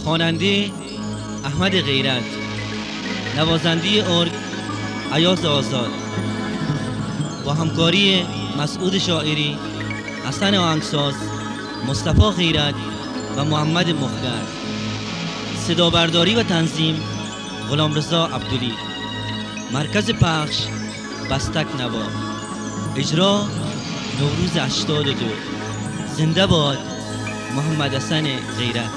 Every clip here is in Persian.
خواننده احمد غیرت، نوازنده ارگ ایاز آزاد، با همکاری مسعود شاعری، حسن آهنگساز، مصطفی غیرت و محمد مخگر. صدا برداری و تنظیم غلامرضا عبدلی. مرکز پخش بستک نوا. اجرا نوروز 82. زنده باد محمد حسن غیرت.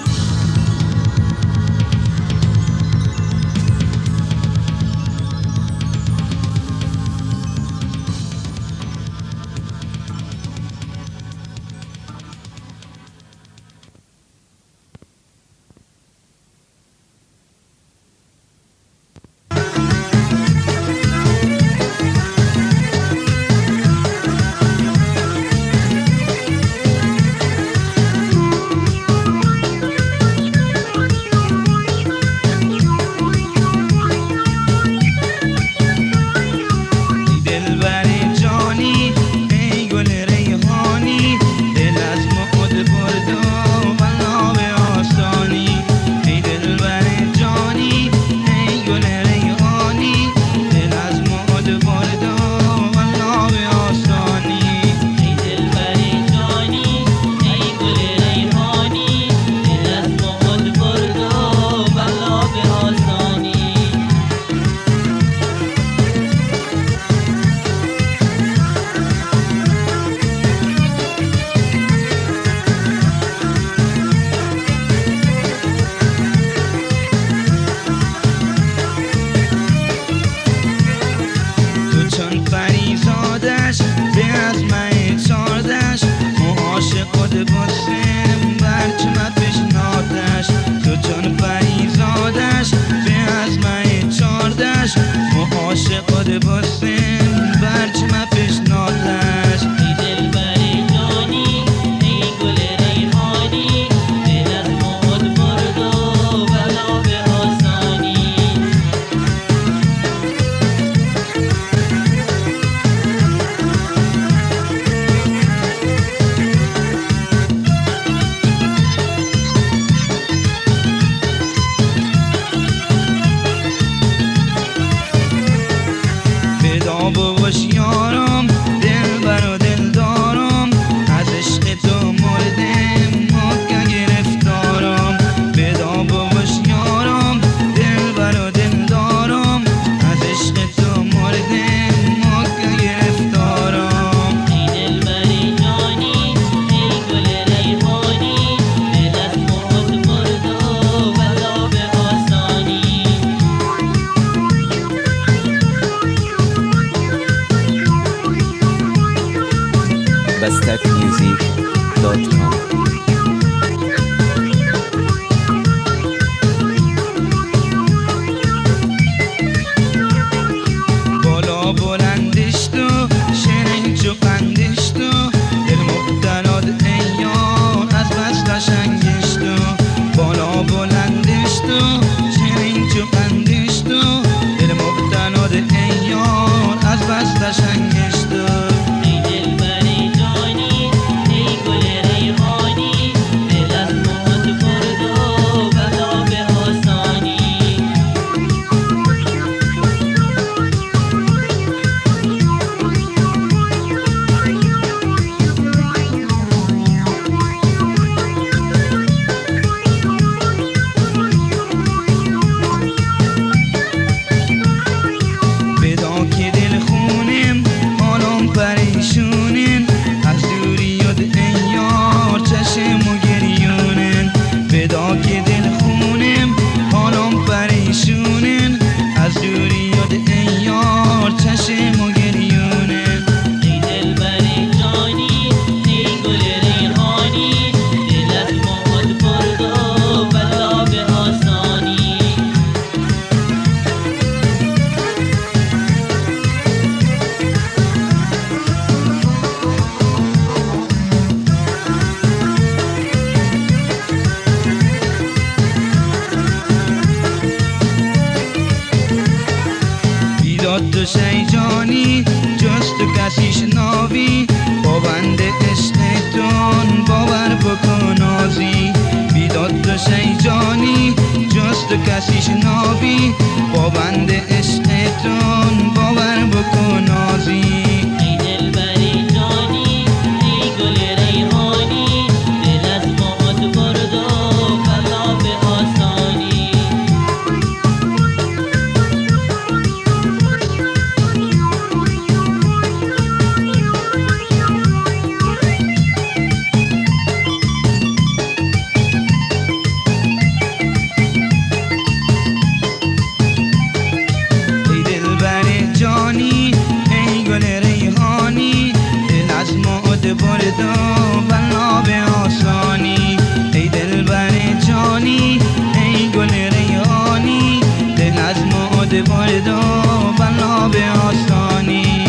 bastakmusic.com. بالا بلندش تو شنج و قندش تو دل مبتلاد ایان از بس قشنگش تو بالا بلندش تو شنج و قندش تو دل مبتلاد ایان از بس قشنگش تو تو شیجانی جز تو کسی شناوی با بند عشقتون باور بکن آزی بیداد تو شیجانی میشنابی با بند عشقتون باور بکن نازی. ای دلبری جانی ای گل ریحانی دل از مات برد و بلا به آسانی. ای دلبر جانی ای گل ریحانی دل از مات برد و بلا به آسانی. ای دلبر جانی ای گل ریحانی دل از مات برد و بلا به آسانی.